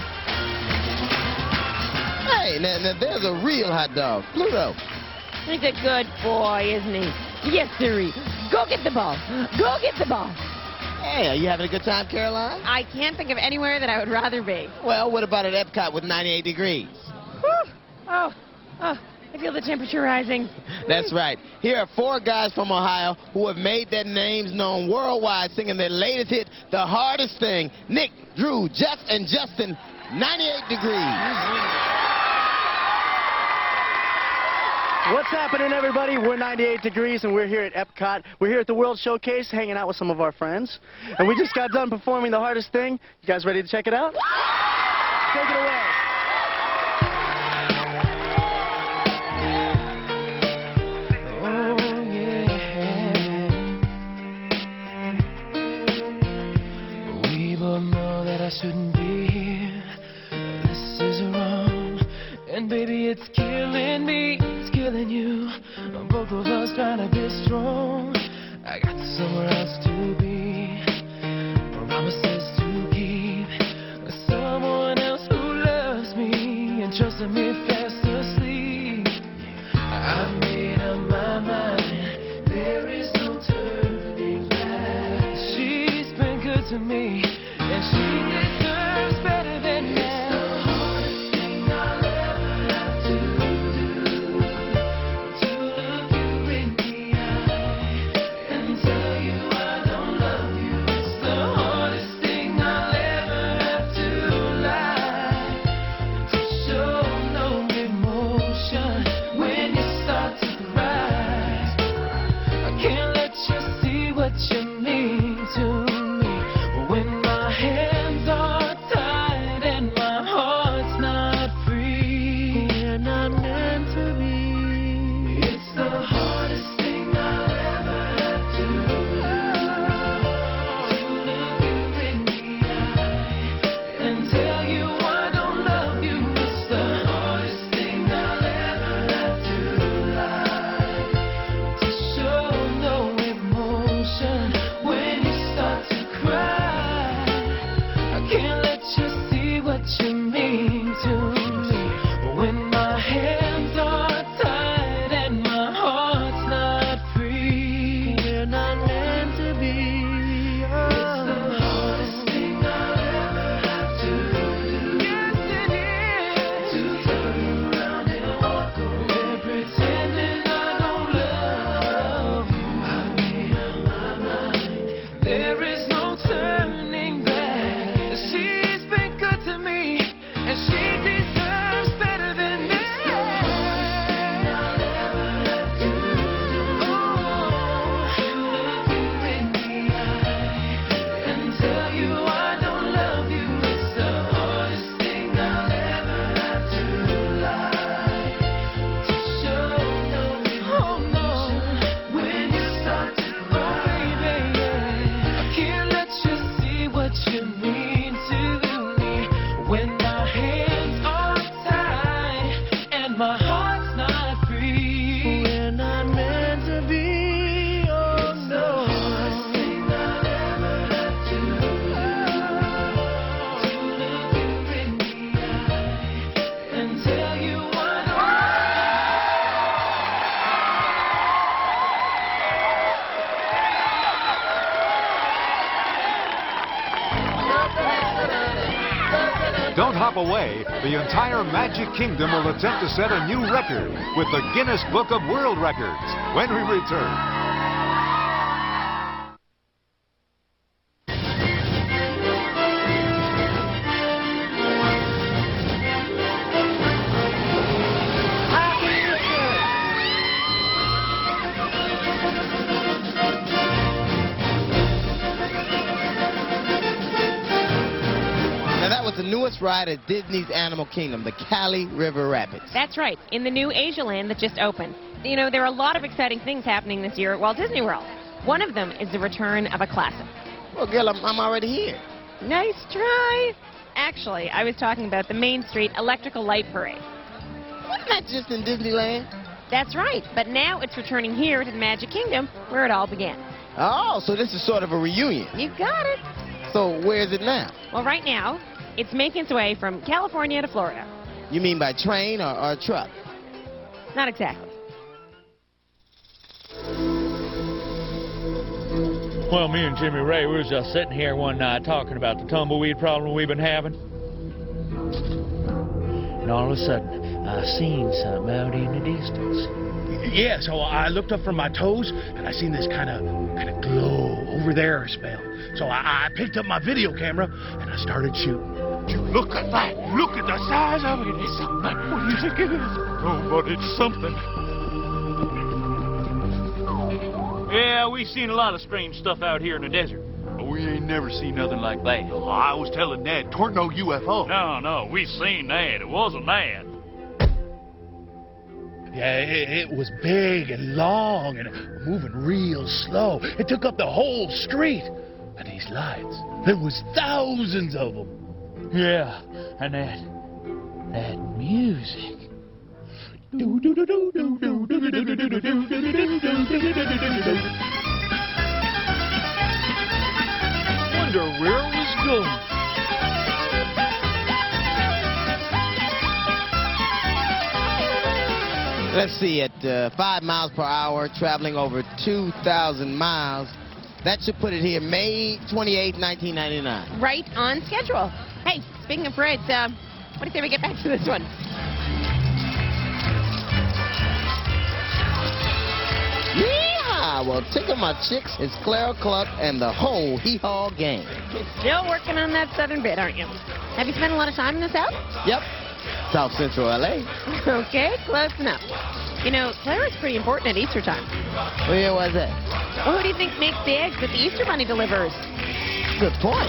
Hey, now there's a real hot dog. Pluto. He's a good boy, isn't he? Yes, sirree. Go get the ball. Go get the ball. Hey, are you having a good time, Caroline? I can't think of anywhere that I would rather be. Well, what about at Epcot with 98 degrees? Whew. Oh, I feel the temperature rising. That's right. Here are 4 guys from Ohio who have made their names known worldwide singing their latest hit, The Hardest Thing. Nick, Drew, Jeff, and Justin, 98 degrees. What's happening, everybody? We're 98 degrees, and we're here at Epcot. We're here at the World Showcase, hanging out with some of our friends. And we just got done performing The Hardest Thing. You guys ready to check it out? Take it away. We both know that I shouldn't be here. This is wrong. And baby, it's killing me. It's killing you. Both of us trying to be strong. I got somewhere else to be. Promises to keep. Someone else who loves me and trusting me fast asleep. I made up my mind. There is no turning back. She's been good to me, and she deserves better than that. Don't hop away. The entire Magic Kingdom will attempt to set a new record with the Guinness Book of World Records when we return. The newest ride at Disney's Animal Kingdom, the Cali River Rapids. That's right, in the new Asia Land that just opened. You know, there are a lot of exciting things happening this year at Walt Disney World. One of them is the return of a classic. Well, girl, I'm already here. Nice try. Actually, I was talking about the Main Street Electrical Light Parade. Wasn't that just in Disneyland? That's right, but now it's returning here to the Magic Kingdom where it all began. Oh, so this is sort of a reunion. You got it. So where is it now? Well, right now, it's making its way from California to Florida. You mean by train or truck? Not exactly. Well, me and Jimmy Ray, we was just sitting here one night talking about the tumbleweed problem we've been having. And all of a sudden, I seen something out in the distance. Yeah, so I looked up from my toes, and I seen this kind of glow over there a spell. So I picked up my video camera, and I started shooting. Look at that! Look at the size of it! It's something. What do you think it is? Oh, but it's something. Yeah, we seen a lot of strange stuff out here in the desert. But we ain't never seen nothing like that. Oh, I was telling Dad, 'twarn't no UFO. No, we seen that. It wasn't that. Yeah, it was big and long and moving real slow. It took up the whole street. And these lights, there was thousands of them. Yeah, and that music. Wonder where it was going. Let's see, at 5 miles per hour, traveling over 2,000 miles. That should put it here May 28, 1999. Right on schedule. Hey, speaking of parades, what do you say we get back to this one? Yeehaw! Well, Tickle My Chicks is Clara Cluck and the whole hee-haw gang. Still working on that southern bit, aren't you? Have you spent a lot of time in the South? Yep. South Central L.A. Okay, close enough. You know, Clara's pretty important at Easter time. Well, yeah, why's that? Well, who do you think makes the eggs that the Easter Bunny delivers? Good point.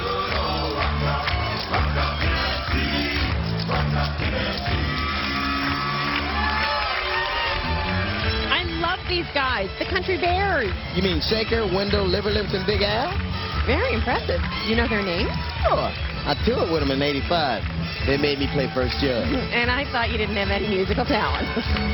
I love these guys, the Country Bears. You mean Shaker, Wendell, Liverlips, and Big Al? Very impressive. You know their names? Sure. I toured with them in '85. They made me play first judge. And I thought you didn't have any musical talent.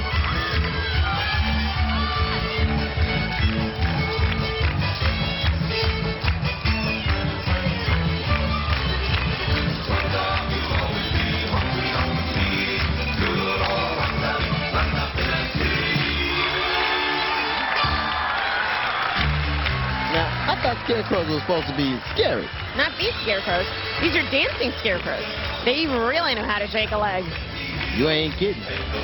Now, I thought scarecrows were supposed to be scary. Not these scarecrows. These are dancing scarecrows. They really know how to shake a leg. You ain't kidding.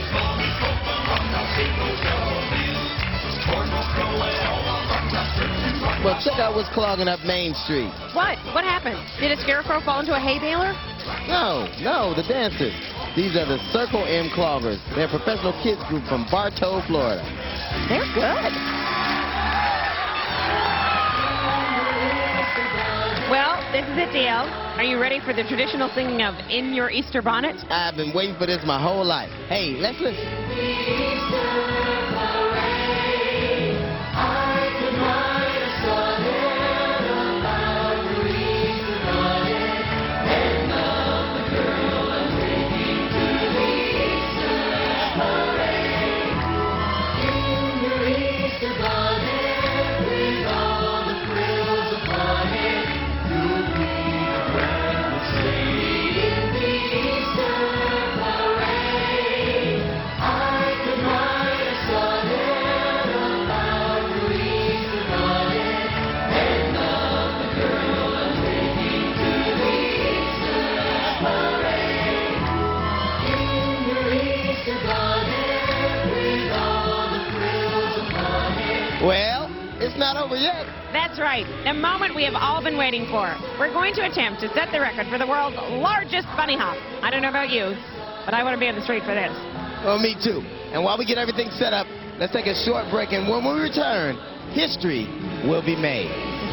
Well, check out what's clogging up Main Street. What? What happened? Did a scarecrow fall into a hay baler? No, the dancers. These are the Circle M Cloggers. They're a professional kids group from Bartow, Florida. They're good. Well, this is it, DL. Are you ready for the traditional singing of In Your Easter Bonnet? I've been waiting for this my whole life. Hey, let's listen. Well, it's not over yet. That's right. The moment we have all been waiting for. We're going to attempt to set the record for the world's largest bunny hop. I don't know about you, but I want to be on the street for this. Well, me too. And while we get everything set up, let's take a short break, and when we return, history will be made.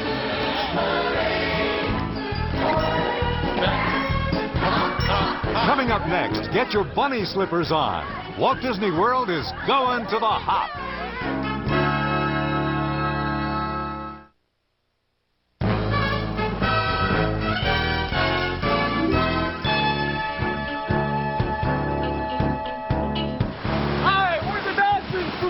Coming up next, get your bunny slippers on. Walt Disney World is going to the hop. Hi, we're the Dawsons from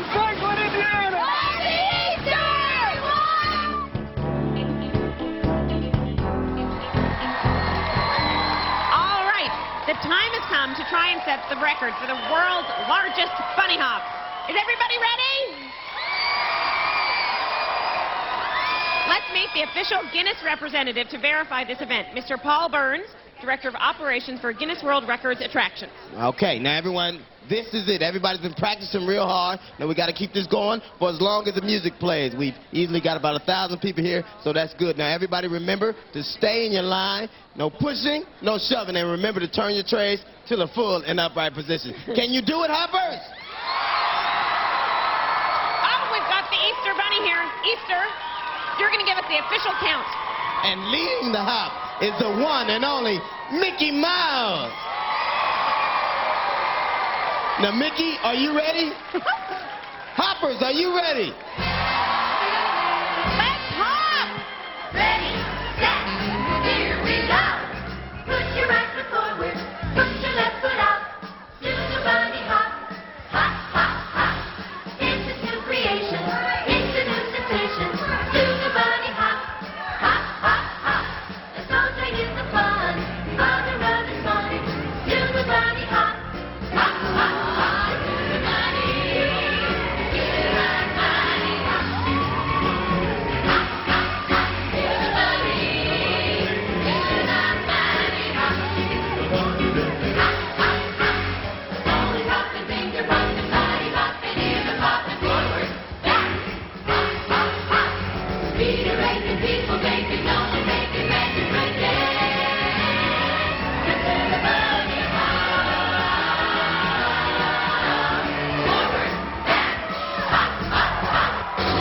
time has come to try and set the record for the world's largest bunny hop. Is everybody ready? Let's meet the official Guinness representative to verify this event, Mr. Paul Burns, Director of Operations for Guinness World Records Attractions. Okay, now everyone, this is it. Everybody's been practicing real hard. Now we got to keep this going for as long as the music plays. We've easily got about 1,000 people here, so that's good. Now everybody remember to stay in your line. No pushing, no shoving, and remember to turn your trays to the full and upright position. Can you do it, hoppers? Oh, we've got the Easter Bunny here. Easter, you're going to give us the official count. And leading the hop is the one and only Mickey Mouse. Now, Mickey, are you ready? Hoppers, are you ready? Let's hop! Ready, set, here we go. Put your right foot forward, put your left foot out. Do the bunny hop, hop, hop, hop. It's a new creation, it's a new sensation. Do the bunny hop, hop, hop, hop. Let's all take in the fun, Father of the Sun. Do the bunny hop, hop, hop, hop. Do the bunny, do the bunny hop. Hop, hop, hop. Do the bunny, do the bunny hop. Hop, hop, hop. Always hopping, finger popping, body hopping, in the popping forward, back. Hop, hop, hop. Speed racing, people making, no one making, making right there. Do the bunny hop. Forward, back. Hop, hop, hop.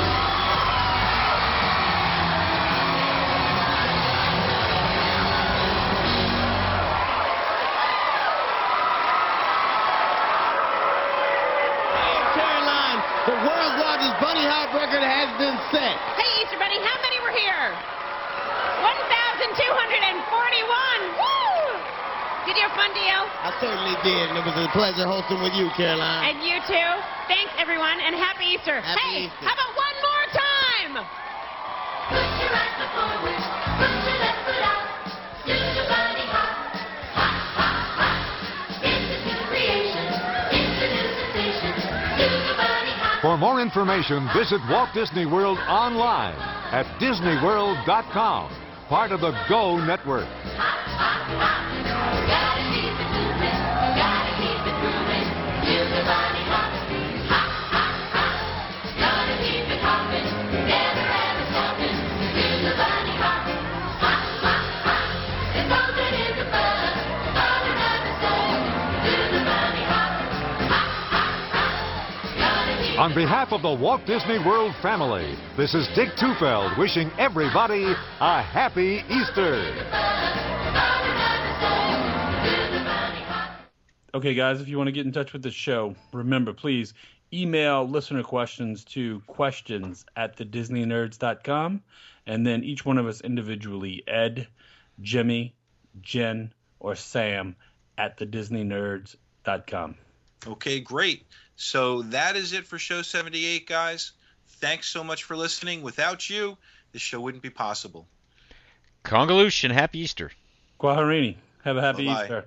Caroline, the world's largest bunny hop record has been set. Hey, Easter Bunny, how many were here? 1,241. Woo! Did you have fun, DL? I certainly did, and it was a pleasure hosting with you, Caroline. And you too. Thanks, everyone, and happy Easter. Happy hey, Easter. how about one more time? Put your right foot forward, put your left foot out. Do the bunny hop, hop, hop, hop. It's a new creation, it's a new sensation. Do the bunny hop. For more information, visit Walt Disney World online at DisneyWorld.com, part of the Go Network. Hop, hop, hop. Gotta keep it moving, gotta keep it grooving. Do the bunny hop, hop, hop, hop. Gotta keep it hopping, never ever stopping. Do the bunny hop, hop, hop, hop. Indulging in the fun, Father of the Sun. Do the bunny hop, hop, hop, hop. Gotta keep On behalf of the Walt Disney World family, this is Dick Tufeld wishing everybody a happy Easter. Okay, guys, if you want to get in touch with the show, remember, please email listener questions to questions@thedisneynerds.com, and then each one of us individually, Ed, Jimmy, Jen, or Sam, @thedisneynerds.com. Okay, great. So that is it for show 78, guys. Thanks so much for listening. Without you, this show wouldn't be possible. Congaloosh and happy Easter. Kwaharini. Have a happy Bye-bye. Easter.